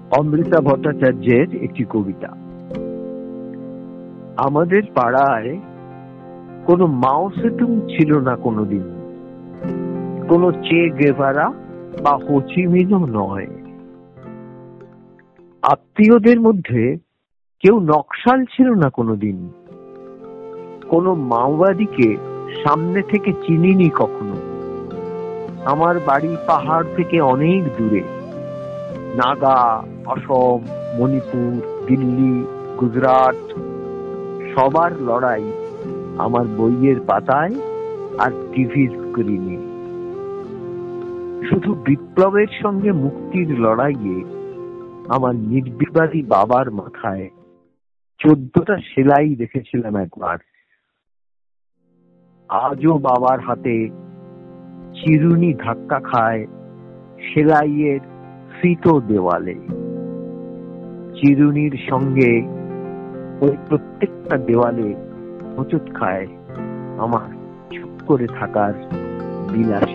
অমৃতা ভট্টাচার্যের একটি কবিতা। আমাদের পাড়ায় কোনো মাও সেতুং ছিল না কোনোদিন, কোনো চে গেভারা বা হোচিমিনও নয়। আত্মীয়দের মধ্যে কেউ নকশাল ছিল না কোনোদিন, কোনো মাওবাদীকে সামনে থেকে চিনিনি কখনো। আমার বাড়ি পাহাড় থেকে অনেক দূরে, নাগা, অসম, মণিপুর, দিল্লি, গুজরাট, সবার লড়াই আমার বইয়ের পাতায় আর টিভির স্ক্রিনে। শুধু বিপ্লবের সঙ্গে মুক্তির লড়াইয়ে আমার নির্বিবাদী বাবার মাথায় 14টা সেলাই দেখেছিলাম একবার। আজও বাবার হাতে চিরুনি ধাক্কা খায় সেলাইয়ের ফিতো দেওয়ালে। চিরুনির সঙ্গে ওই প্রত্যেকটা দেওয়ালে হোঁচট খায় আমার চুপ করে থাকার বিলাসী